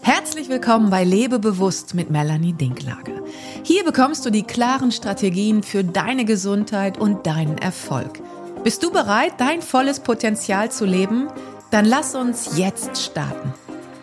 Herzlich willkommen bei Lebe bewusst mit Melanie Dinklage. Hier bekommst du die klaren Strategien für deine Gesundheit und deinen Erfolg. Bist du bereit, dein volles Potenzial zu leben? Dann lass uns jetzt starten.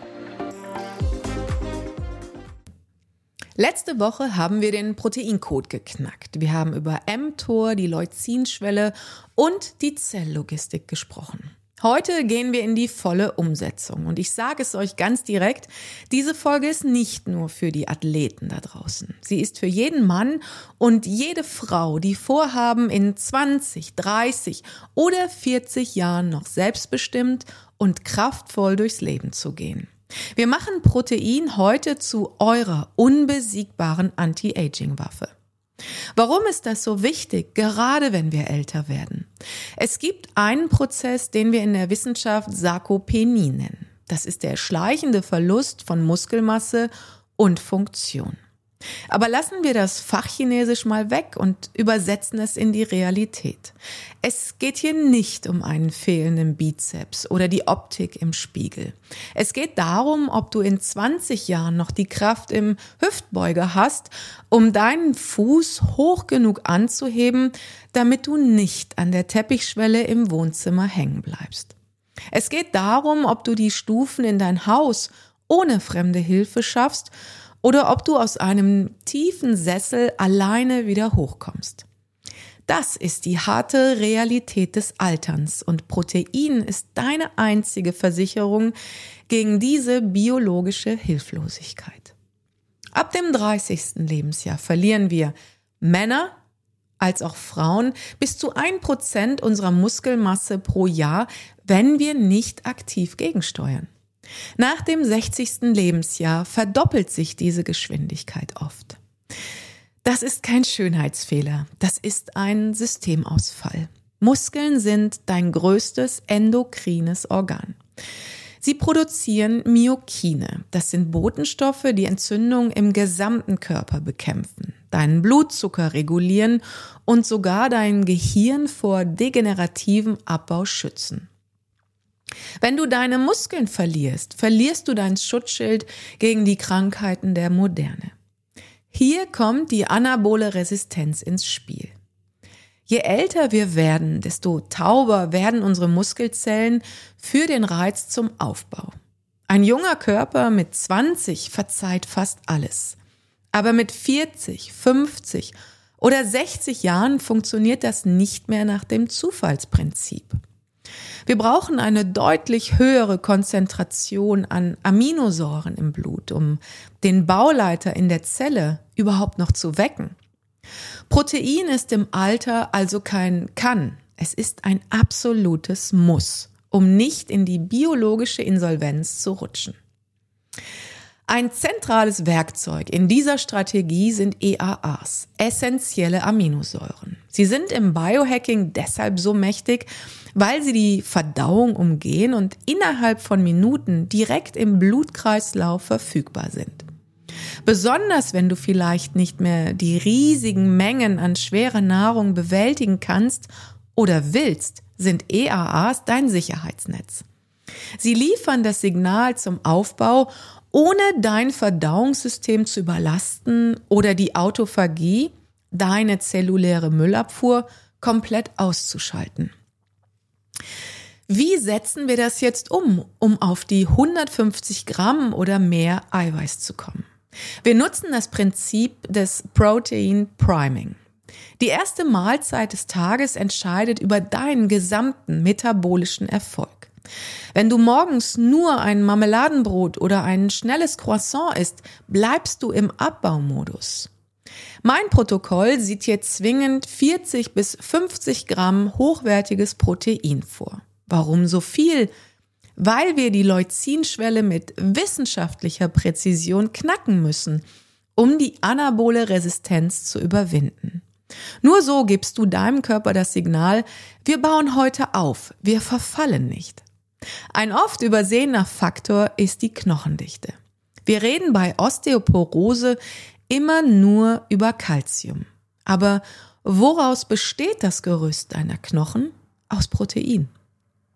Letzte Woche haben wir den Proteincode geknackt. Wir haben über mTOR, die Leucinschwelle und die Zelllogistik gesprochen. Heute gehen wir in die volle Umsetzung und ich sage es euch ganz direkt, diese Folge ist nicht nur für die Athleten da draußen. Sie ist für jeden Mann und jede Frau, die vorhaben, in 20, 30 oder 40 Jahren noch selbstbestimmt und kraftvoll durchs Leben zu gehen. Wir machen Protein heute zu eurer unbesiegbaren Anti-Aging-Waffe. Warum ist das so wichtig, gerade wenn wir älter werden? Es gibt einen Prozess, den wir in der Wissenschaft Sarkopenie nennen. Das ist der schleichende Verlust von Muskelmasse und Funktion. Aber lassen wir das Fachchinesisch mal weg und übersetzen es in die Realität. Es geht hier nicht um einen fehlenden Bizeps oder die Optik im Spiegel. Es geht darum, ob du in 20 Jahren noch die Kraft im Hüftbeuger hast, um deinen Fuß hoch genug anzuheben, damit du nicht an der Teppichschwelle im Wohnzimmer hängen bleibst. Es geht darum, ob du die Stufen in dein Haus ohne fremde Hilfe schaffst oder ob du aus einem tiefen Sessel alleine wieder hochkommst. Das ist die harte Realität des Alterns und Protein ist deine einzige Versicherung gegen diese biologische Hilflosigkeit. Ab dem 30. Lebensjahr verlieren wir Männer als auch Frauen bis zu 1% unserer Muskelmasse pro Jahr, wenn wir nicht aktiv gegensteuern. Nach dem 60. Lebensjahr verdoppelt sich diese Geschwindigkeit oft. Das ist kein Schönheitsfehler, das ist ein Systemausfall. Muskeln sind dein größtes endokrines Organ. Sie produzieren Myokine, das sind Botenstoffe, die Entzündung im gesamten Körper bekämpfen, deinen Blutzucker regulieren und sogar dein Gehirn vor degenerativem Abbau schützen. Wenn du deine Muskeln verlierst, verlierst du dein Schutzschild gegen die Krankheiten der Moderne. Hier kommt die anabole Resistenz ins Spiel. Je älter wir werden, desto tauber werden unsere Muskelzellen für den Reiz zum Aufbau. Ein junger Körper mit 20 verzeiht fast alles. Aber mit 40, 50 oder 60 Jahren funktioniert das nicht mehr nach dem Zufallsprinzip. Wir brauchen eine deutlich höhere Konzentration an Aminosäuren im Blut, um den Bauleiter in der Zelle überhaupt noch zu wecken. Protein ist im Alter also kein Kann, es ist ein absolutes Muss, um nicht in die biologische Insolvenz zu rutschen. Ein zentrales Werkzeug in dieser Strategie sind EAAs, essentielle Aminosäuren. Sie sind im Biohacking deshalb so mächtig, weil sie die Verdauung umgehen und innerhalb von Minuten direkt im Blutkreislauf verfügbar sind. Besonders wenn du vielleicht nicht mehr die riesigen Mengen an schwerer Nahrung bewältigen kannst oder willst, sind EAAs dein Sicherheitsnetz. Sie liefern das Signal zum Aufbau, ohne dein Verdauungssystem zu überlasten oder die Autophagie, deine zelluläre Müllabfuhr, komplett auszuschalten. Wie setzen wir das jetzt um auf die 150 Gramm oder mehr Eiweiß zu kommen? Wir nutzen das Prinzip des Protein Priming. Die erste Mahlzeit des Tages entscheidet über deinen gesamten metabolischen Erfolg. Wenn du morgens nur ein Marmeladenbrot oder ein schnelles Croissant isst, bleibst du im Abbaumodus. Mein Protokoll sieht hier zwingend 40 bis 50 Gramm hochwertiges Protein vor. Warum so viel? Weil wir die Leucinschwelle mit wissenschaftlicher Präzision knacken müssen, um die anabole Resistenz zu überwinden. Nur so gibst du deinem Körper das Signal, wir bauen heute auf, wir verfallen nicht. Ein oft übersehener Faktor ist die Knochendichte. Wir reden bei Osteoporose immer nur über Calcium. Aber woraus besteht das Gerüst deiner Knochen? Aus Protein.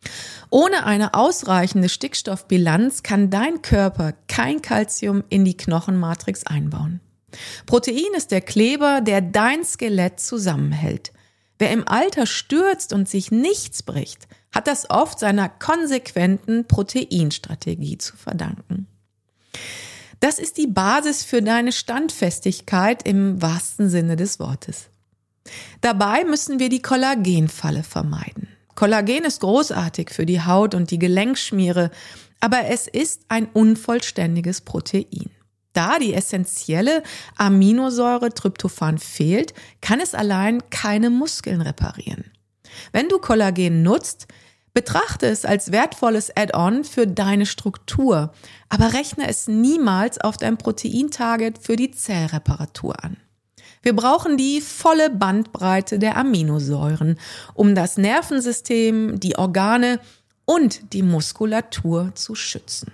Ohne eine ausreichende Stickstoffbilanz kann dein Körper kein Calcium in die Knochenmatrix einbauen. Protein ist der Kleber, der dein Skelett zusammenhält. Wer im Alter stürzt und sich nichts bricht, hat das oft seiner konsequenten Proteinstrategie zu verdanken. Das ist die Basis für deine Standfestigkeit im wahrsten Sinne des Wortes. Dabei müssen wir die Kollagenfalle vermeiden. Kollagen ist großartig für die Haut und die Gelenkschmiere, aber es ist ein unvollständiges Protein. Da die essentielle Aminosäure Tryptophan fehlt, kann es allein keine Muskeln reparieren. Wenn du Kollagen nutzt, betrachte es als wertvolles Add-on für deine Struktur, aber rechne es niemals auf dein Proteintarget für die Zellreparatur an. Wir brauchen die volle Bandbreite der Aminosäuren, um das Nervensystem, die Organe und die Muskulatur zu schützen.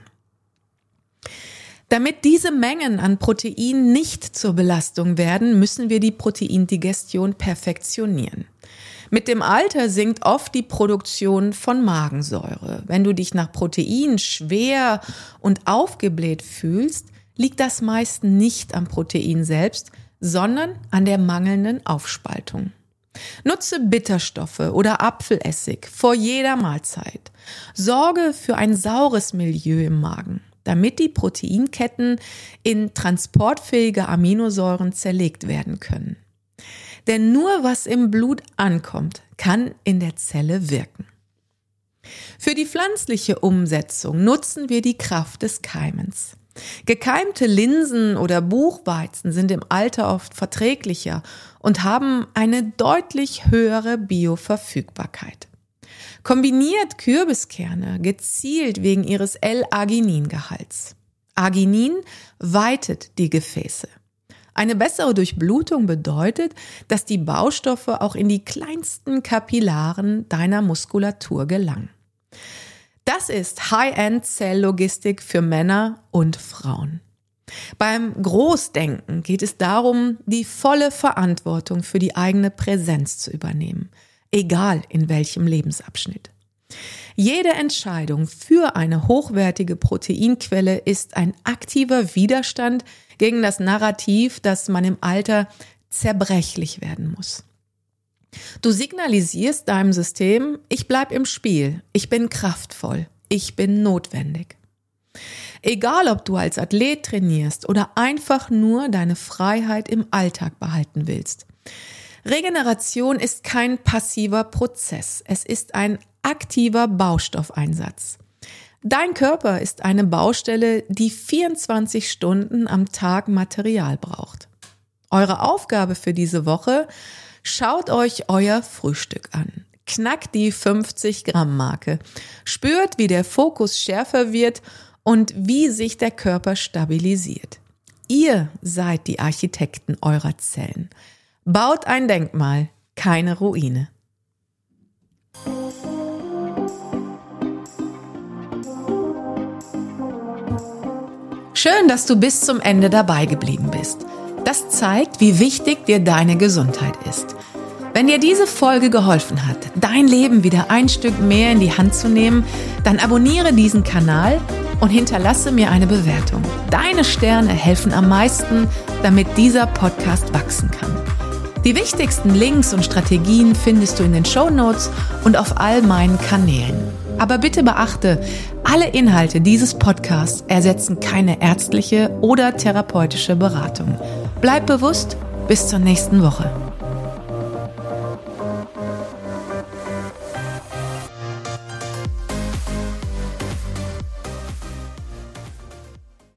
Damit diese Mengen an Protein nicht zur Belastung werden, müssen wir die Proteindigestion perfektionieren. Mit dem Alter sinkt oft die Produktion von Magensäure. Wenn du dich nach Protein schwer und aufgebläht fühlst, liegt das meist nicht am Protein selbst, sondern an der mangelnden Aufspaltung. Nutze Bitterstoffe oder Apfelessig vor jeder Mahlzeit. Sorge für ein saures Milieu im Magen, damit die Proteinketten in transportfähige Aminosäuren zerlegt werden können. Denn nur was im Blut ankommt, kann in der Zelle wirken. Für die pflanzliche Umsetzung nutzen wir die Kraft des Keimens. Gekeimte Linsen oder Buchweizen sind im Alter oft verträglicher und haben eine deutlich höhere Bioverfügbarkeit. Kombiniert Kürbiskerne gezielt wegen ihres L-Arginin-Gehalts. Arginin weitet die Gefäße. Eine bessere Durchblutung bedeutet, dass die Baustoffe auch in die kleinsten Kapillaren deiner Muskulatur gelangen. Das ist High-End-Zelllogistik für Männer und Frauen. Beim Großdenken geht es darum, die volle Verantwortung für die eigene Präsenz zu übernehmen, egal in welchem Lebensabschnitt. Jede Entscheidung für eine hochwertige Proteinquelle ist ein aktiver Widerstand gegen das Narrativ, dass man im Alter zerbrechlich werden muss. Du signalisierst deinem System, ich bleib im Spiel, ich bin kraftvoll, ich bin notwendig. Egal, ob du als Athlet trainierst oder einfach nur deine Freiheit im Alltag behalten willst. Regeneration ist kein passiver Prozess, es ist ein aktiver Baustoffeinsatz. Dein Körper ist eine Baustelle, die 24 Stunden am Tag Material braucht. Eure Aufgabe für diese Woche: Schaut euch euer Frühstück an. Knackt die 50-Gramm-Marke. Spürt, wie der Fokus schärfer wird und wie sich der Körper stabilisiert. Ihr seid die Architekten eurer Zellen. Baut ein Denkmal, keine Ruine. Schön, dass du bis zum Ende dabei geblieben bist. Das zeigt, wie wichtig dir deine Gesundheit ist. Wenn dir diese Folge geholfen hat, dein Leben wieder ein Stück mehr in die Hand zu nehmen, dann abonniere diesen Kanal und hinterlasse mir eine Bewertung. Deine Sterne helfen am meisten, damit dieser Podcast wachsen kann. Die wichtigsten Links und Strategien findest du in den Shownotes und auf all meinen Kanälen. Aber bitte beachte, alle Inhalte dieses Podcasts ersetzen keine ärztliche oder therapeutische Beratung. Bleib bewusst, bis zur nächsten Woche.